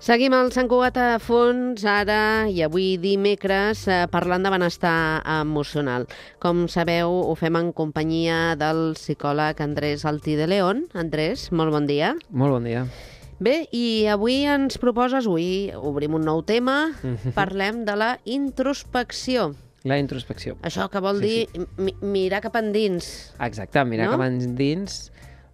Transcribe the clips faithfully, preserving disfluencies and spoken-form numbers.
Seguim al Sant Cugat a fons, ara i avui dimecres, eh, parlant de benestar emocional. Com sabeu, ho fem en companyia del psicòleg Andrés Altí de León. Andrés, molt bon dia. Molt bon dia. Bé, i avui ens proposes, avui obrim un nou tema, parlem de la introspecció. La introspecció. Això que vol Sí, dir sí. mi- mirar cap endins. Exacte, mirar No? cap endins.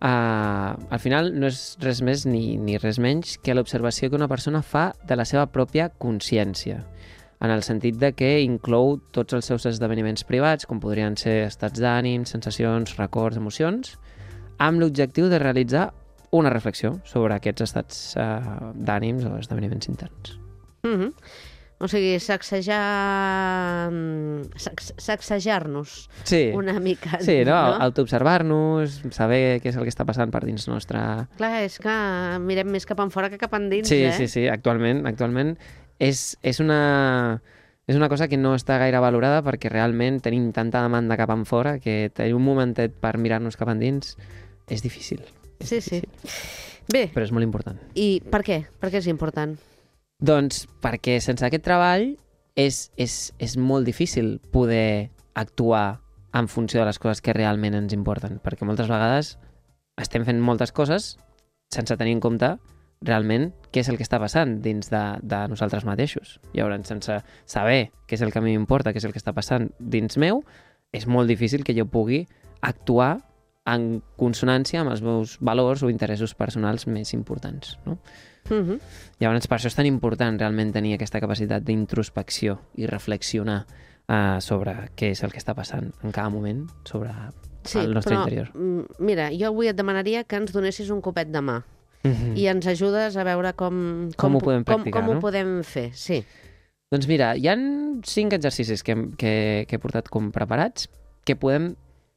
Uh, al final no és res més ni, ni res menys que l'observació que una persona fa de la seva pròpia consciència, en el sentit de que inclou tots els seus esdeveniments privats, com podrien ser estats d'ànim, sensacions, records, emocions, amb l'objectiu de realitzar una reflexió sobre aquests estats uh, d'ànims o esdeveniments interns. Mhm. O sigui, sacsejar... sac- sacsejar-nos Sí, una mica. sí, no? Autoobservar-nos, saber què és el que està passant per dins nostre. Clar, és que mirem més cap enfora que cap endins, Sí, eh? sí, sí, actualment, actualment és, és, una, és una cosa que no està gaire valorada perquè realment tenim tanta demanda cap enfora que tenir un momentet per mirar-nos cap endins és difícil. És Sí, sí. difícil, Bé, però és molt important. i per què? Per què és important? Doncs perquè sense aquest treball és, és, és molt difícil poder actuar en funció de les coses que realment ens importen, perquè moltes vegades estem fent moltes coses sense tenir en compte realment què és el que està passant dins de, de nosaltres mateixos. Llavors, sense saber què és el que a mi m'importa, què és el que està passant dins meu, és molt difícil que jo pugui actuar en consonància amb els meus valors o interessos personals més importants, no? Mhm. Llavors, per això és tan important realment tenir aquesta capacitat d'introspecció i reflexionar uh, sobre què és el que està passant en cada moment sobre Sí, el nostre però, interior. mm, mira, jo avui et demanaria que ens donessis un copet de mà Mm. i ens ajudes a veure com, Com ho pu- podem com, practicar, com ho no? podem fer. Sí. Doncs mira, hi ha cinc exercicis que, hem- que, que he portat com preparats que podem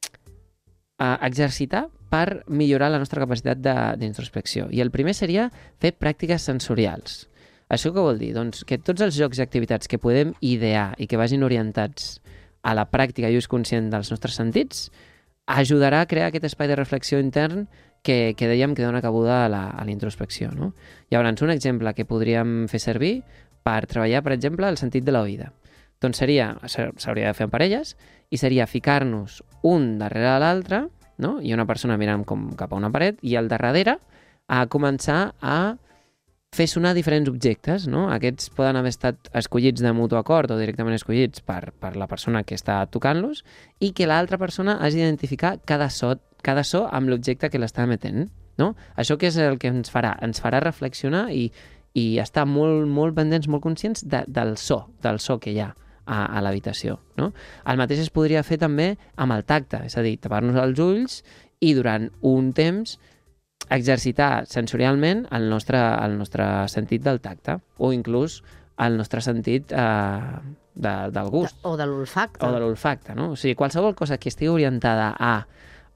uh, exercitar per millorar la nostra capacitat de- d'introspecció. I el primer seria fer pràctiques sensorials. Això què vol dir? Doncs que tots els jocs i activitats que podem idear i que vagin orientats a la pràctica i ús conscient dels nostres sentits ajudarà a crear aquest espai de reflexió intern que, que dèiem que dona cabuda a la, a la introspecció, no? Llavors, un exemple que podríem fer servir per treballar, per exemple, el sentit de l'oïda. Doncs seria, s'hauria de fer en parelles, i seria ficar-nos un darrere l'altre, no? I una persona mirant com cap a una paret, i al darrere a començar a fer sonar diferents objectes, no? Aquests poden haver estat escollits de mutu acord o directament escollits per, per la persona que està tocant-los i que l'altra persona hagi d'identificar cada so, cada so amb l'objecte que l'està emetent, no? Això que és el que ens farà? Ens farà reflexionar i, i estar molt, molt pendents, molt conscients de, del so, del so que hi ha a, a l'habitació, no? El mateix es podria fer també amb el tacte, és a dir, tapar-nos els ulls i durant un temps exercitar sensorialment el nostre, el nostre sentit del tacte o inclús el nostre sentit eh, de, del gust O de l'olfacte. o de l'olfacte, no? O sigui, qualsevol cosa que estigui orientada a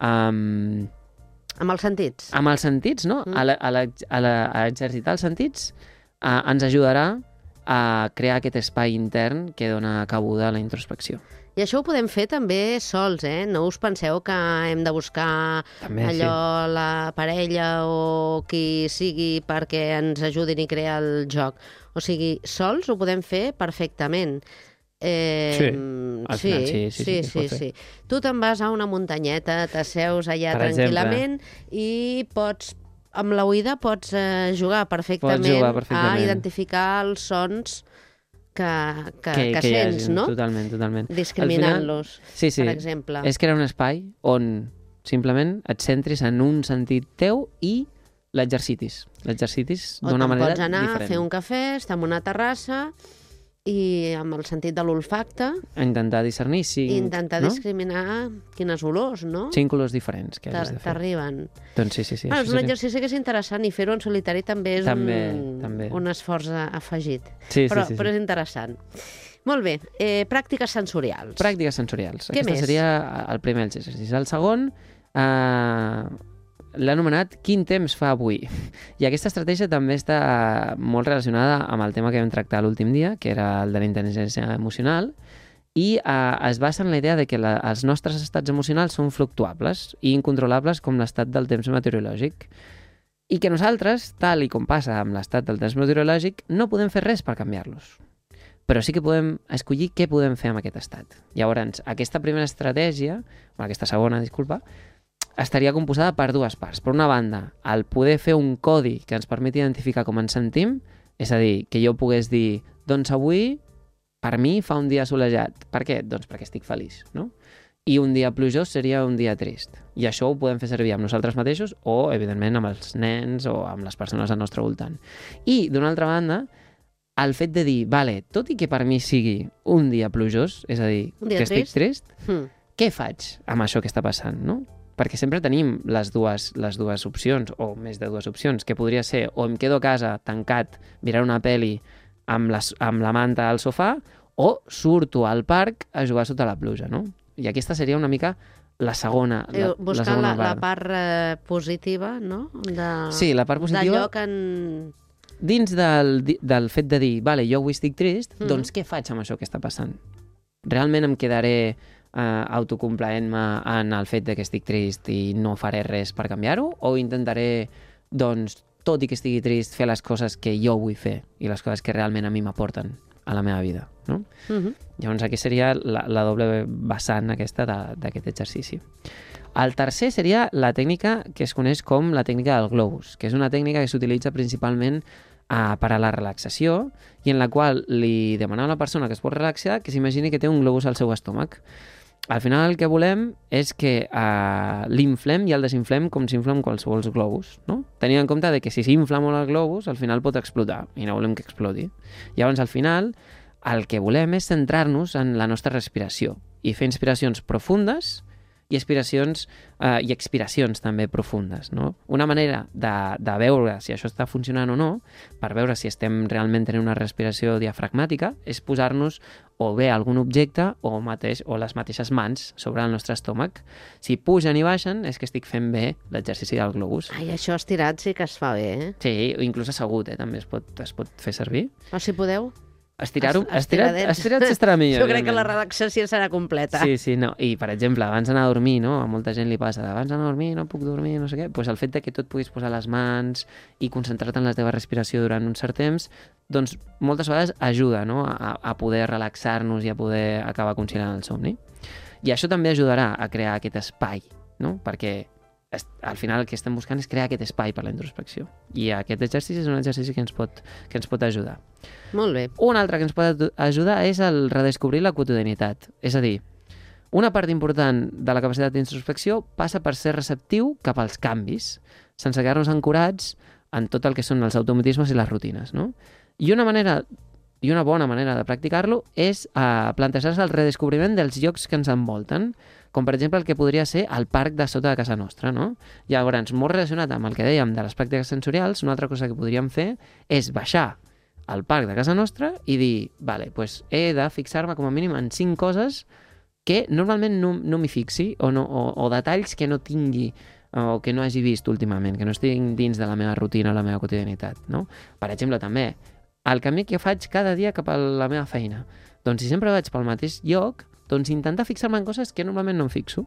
um, Amb els sentits. amb els sentits, no? Mm. A, la, a, la, a, la, a exercitar els sentits eh, ens ajudarà a crear aquest espai intern que dona cabuda a la introspecció. I això ho podem fer també sols, eh? No us penseu que hem de buscar També, allò, la parella o qui sigui perquè ens ajudin i crear el joc. O sigui, sols ho podem fer perfectament. Eh, Sí, al sí, final sí, sí, sí, sí, que es pot sí, fer. sí. Tu te'n vas a una muntanyeta, t'asseus allà Per tranquil·lament i pots, amb l'oïda pots eh, jugar perfectament, jugar perfectament. a identificar els sons que, que, que, que hi sents, hagi, no? Totalment, totalment. Discriminant-los, Sí, sí. per exemple. És crear un espai on simplement et centris en un sentit teu i l'exercitis. L'exercitis O d'una te'n manera pots anar diferent. a fer un cafè, estar en una terrassa i amb el sentit de l'olfacte A intentar discernir cinc, i intentar no? discriminar quines olors, no? cinc colors diferents que hagis de fer. T'arriben. Doncs sí, sí, sí. Ah, això és un seria- exercici que és interessant i fer-ho en solitari també és També, un, també. un esforç a- afegit. Sí, però, sí, sí, però sí. és interessant. Molt bé, eh, pràctiques sensorials. Pràctiques sensorials. Què Aquesta més? seria el primer exercici. El segon eh, l'ha anomenat Quin temps fa avui? I aquesta estratègia també està molt relacionada amb el tema que vam tractar l'últim dia, que era el de la intel·ligència emocional, i eh, es basa en la idea de que la, els nostres estats emocionals són fluctuables i incontrolables com l'estat del temps meteorològic. i que nosaltres, tal i com passa amb l'estat del test meteorològic, no podem fer res per canviar-los. Però sí que podem escollir què podem fer amb aquest estat. Llavors, aquesta primera estratègia, o aquesta segona, disculpa, estaria composada per dues parts. Per una banda, el poder fer un codi que ens permeti identificar com ens sentim, és a dir, que jo pogués dir, doncs avui, per mi, fa un dia solejat. Per què? Doncs perquè estic feliç, no? I un dia plujós seria un dia trist. I això ho podem fer servir amb nosaltres mateixos o, evidentment, amb els nens o amb les persones al nostre voltant. I, d'una altra banda, el fet de dir, vale, tot i que per mi sigui un dia plujós, és a dir, que trist? estic trist, Mm. què faig amb això que està passant, no? Perquè sempre tenim les dues, les dues opcions, o més de dues opcions, que podria ser o em quedo a casa tancat mirant una pel·li amb, les, amb la manta al sofà, o surto al parc a jugar sota la pluja, no? I aquesta seria una mica la segona, la, Buscar la segona la, la part. part eh, positiva, no? De, Sí, la part positiva. D'allò que en... Dins del, di- del fet de dir, vale, jo avui estic trist, Mhm. doncs què faig amb això que està passant? Realment em quedaré eh, autocomplaent-me en el fet de que estic trist i no faré res per canviar-ho? O intentaré, doncs, tot i que estigui trist, fer les coses que jo vull fer i les coses que realment a mi m'aporten a la meva vida, no? Mhm. Llavors aquí seria la, la doble vessant aquesta de- d'aquest exercici. El tercer seria la tècnica que es coneix com la tècnica del globus, que és una tècnica que s'utilitza principalment uh, per a la relaxació i en la qual li demanem a la persona que es pot relaxar que s'imagini que té un globus al seu estómac. Al final el que volem és que uh, l'inflem i el desinflem com s'inflen qualsevol globus, no? Tenint en compte de que si s'infla molt el globus, al final pot explotar i no volem que exploti. Llavors, al final, el que volem és centrar-nos en la nostra respiració i fer inspiracions profundes i expiracions eh, i expiracions també profundes, no? Una manera de, de veure si això està funcionant o no, per veure si estem realment tenint una respiració diafragmàtica, és posar-nos o bé algun objecte o, mateix, o les mateixes mans sobre el nostre estómac. Si pugen i baixen és que estic fent bé l'exercici del globus. Ai, això estirat sí que es fa bé, eh? Sí, o inclús assegut, eh? També es pot, es pot fer servir. O si podeu... Estirar-ho, Es- estirat, estiradets. estirat s'estarà millor. Jo crec que la evidentment. relaxació serà completa. Sí, sí, no. I, per exemple, abans d'anar a dormir, no? A molta gent li passa, abans d'anar a dormir no puc dormir, no sé què. Pues el fet de que tu et puguis posar les mans i concentrar-te en la teva respiració durant un cert temps, doncs moltes vegades ajuda, no? A, a poder relaxar-nos i a poder acabar conciliant el somni. I això també ajudarà a crear aquest espai, no? Perquè es- al final el que estem buscant és crear aquest espai per la introspecció. I aquest exercici és un exercici que ens pot, que ens pot ajudar. Molt bé. Un altre que ens pot ajudar és el redescobrir la quotidianitat. És a dir, una part important de la capacitat d'introspecció passa per ser receptiu cap als canvis, sense quedar-nos ancorats en tot el que són els automatismes i les rutines, no? I una manera i una bona manera de practicar-lo és uh, plantejar-se el redescobriment dels llocs que ens envolten, com per exemple el que podria ser el parc de sota de casa nostra, no? Llavors, molt relacionat amb el que dèiem de les pràctiques sensorials, una altra cosa que podríem fer és baixar al parc de casa nostra i dir, vale, pues he de fixar-me com a mínim en cinc coses que normalment no, no m'hi fixi o, no, o, o detalls que no tingui o que no hagi vist últimament, que no estiguin dins de la meva rutina o la meva quotidianitat, no? Per exemple, també, el camí que faig cada dia cap a la meva feina. Doncs si sempre vaig pel mateix lloc, doncs intentar fixar-me en coses que normalment no em fixo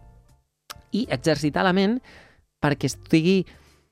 i exercitar la ment perquè estigui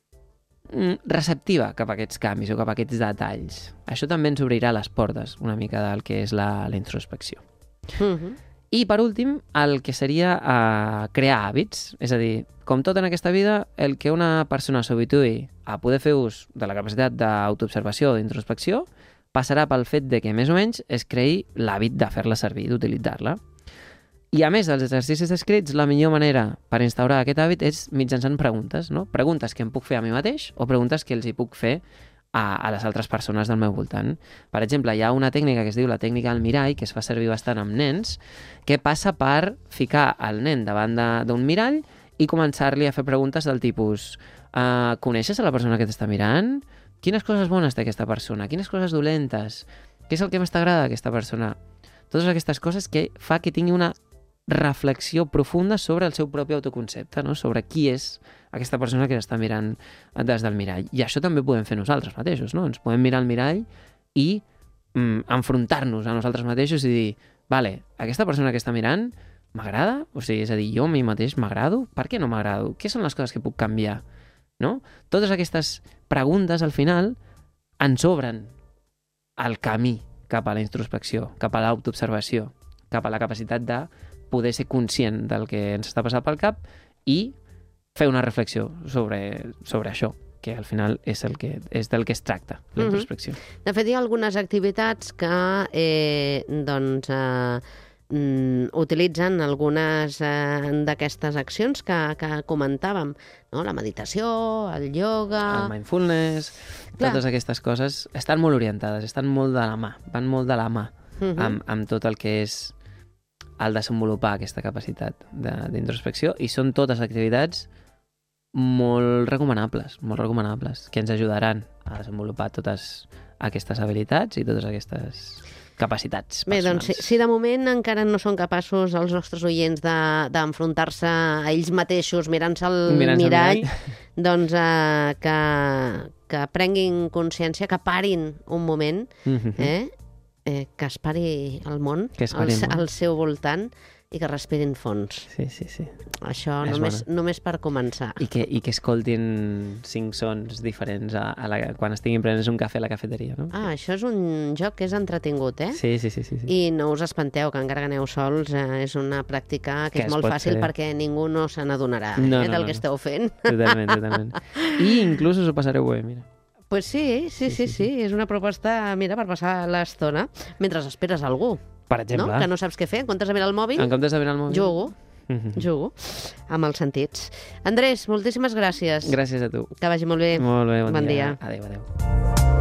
receptiva cap a aquests canvis o cap a aquests detalls. Això també ens obrirà les portes una mica del que és la, la introspecció. Mhm. I, per últim, el que seria uh, crear hàbits. És a dir, com tot en aquesta vida, el que una persona s'habituï a poder fer ús de la capacitat d'autoobservació o d'introspecció passarà pel fet de que, més o menys, es creï l'hàbit de fer-la servir, d'utilitzar-la. I, a més dels exercicis escrits, la millor manera per instaurar aquest hàbit és mitjançant preguntes, no? Preguntes que em puc fer a mi mateix o preguntes que els hi puc fer a, a les altres persones del meu voltant. Per exemple, hi ha una tècnica que es diu la tècnica del mirall, que es fa servir bastant amb nens, que passa per ficar el nen davant de- d'un mirall i començar-li a fer preguntes del tipus uh, coneixes a la persona que t'està mirant? Quines coses bones té aquesta persona? Quines coses dolentes? Què és el que més t'agrada d'aquesta persona? Totes aquestes coses que fa que tingui una reflexió profunda sobre el seu propi autoconcepte, no? Sobre qui és aquesta persona que està mirant des del mirall. I això també podem fer nosaltres mateixos, no? Ens podem mirar al mirall i mm, enfrontar-nos a nosaltres mateixos i dir, vale, aquesta persona que està mirant m'agrada? O sigui, és a dir, jo a mi mateix m'agrado? Per què no m'agrado? Què són les coses que puc canviar? no? Totes aquestes preguntes, al final, ens obren el camí cap a la introspecció, cap a l'autoobservació, cap a la capacitat de poder ser conscient del que ens està passant pel cap i fer una reflexió sobre, sobre això, que al final és, el que, és del que es tracta, la introspecció. Mm-hmm. De fet, hi ha algunes activitats que eh, doncs, eh, mm, utilitzen algunes eh, d'aquestes accions que, que comentàvem, no? La meditació, el yoga... El mindfulness, Clar. Totes aquestes coses estan molt orientades, estan molt de la mà, van molt de la mà Mm-hmm. amb, amb tot el que és el desenvolupar aquesta capacitat d'introspecció i són totes activitats molt recomanables, molt recomanables, que ens ajudaran a desenvolupar totes aquestes habilitats i totes aquestes capacitats personals. Bé, doncs, si, si de moment encara no són capaços els nostres oients d'enfrontar-se a ells mateixos mirant-se al Mirant-se al mirall, mirall. doncs eh, que, que prenguin consciència, que parin un moment, Mm-hmm. eh? Eh, que es pari el món, Que es pari al, el món. al seu voltant, i que respirin fons. Sí, sí, sí. Això És només, bona. només per començar. I que, i que escoltin cinc sons diferents a, a la, quan estiguin prenent un cafè a la cafeteria, no? Ah, això és un joc que és entretingut, eh? Sí, sí, sí, sí, sí. I no us espanteu, que encara que aneu sols, eh, és una pràctica que, Que és es molt pot fàcil fer. perquè ningú no se n'adonarà No, eh, no, del no, que no. esteu fent. Totalment, totalment. I inclús us ho passareu bé, mira. Pues sí, sí, sí, sí, Sí, sí, sí, és una proposta, mira, per passar l'estona mentre esperes algú, Per exemple, no? Que no saps què fer, en comptes de mirar el mòbil, en comptes de mirar el mòbil... jugo, Mhm. jugo, amb els sentits. Andrés, moltíssimes gràcies. Gràcies a tu. Que vagi molt bé. Molt bé, bon, Bon dia. dia. Adéu, adéu.